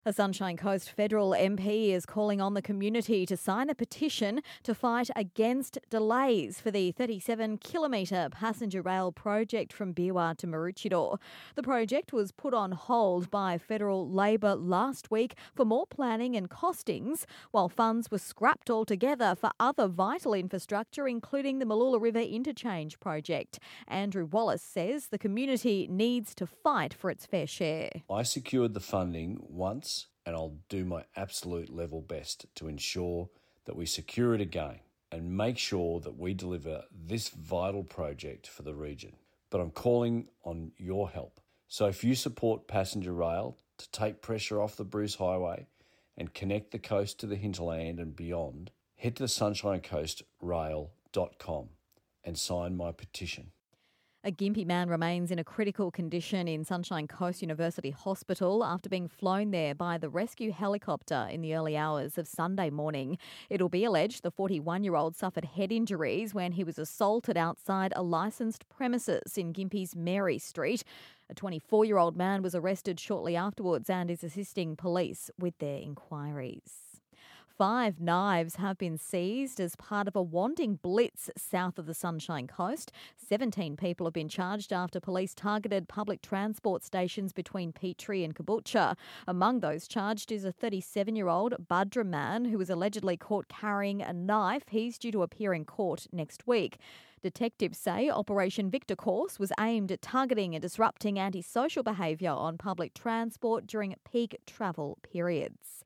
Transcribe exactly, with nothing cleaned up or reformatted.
A Sunshine Coast federal M P is calling on the community to sign a petition to fight against delays for the thirty-seven kilometre passenger rail project from Beerwah to Maroochydore. The project was put on hold by federal Labor last week for more planning and costings, while funds were scrapped altogether for other vital infrastructure, including the Mooloolah River Interchange project. Andrew Wallace says the community needs to fight for its fair share. I secured the funding once, and I'll do my absolute level best to ensure that we secure it again and make sure that we deliver this vital project for the region. But I'm calling on your help. So if you support passenger rail to take pressure off the Bruce Highway and connect the coast to the hinterland and beyond, head to sunshine coast rail dot com and sign my petition. A Gympie man remains in a critical condition in Sunshine Coast University Hospital after being flown there by the rescue helicopter in the early hours of Sunday morning. It'll be alleged the forty-one-year-old suffered head injuries when he was assaulted outside a licensed premises in Gympie's Mary Street. A twenty-four-year-old man was arrested shortly afterwards and is assisting police with their inquiries. Five knives have been seized as part of a wanting blitz south of the Sunshine Coast. seventeen people have been charged after police targeted public transport stations between Petrie and Caboolture. Among those charged is a thirty-seven-year-old Budra man who was allegedly caught carrying a knife. He's due to appear in court next week. Detectives say Operation Victor Course was aimed at targeting and disrupting antisocial behaviour on public transport during peak travel periods.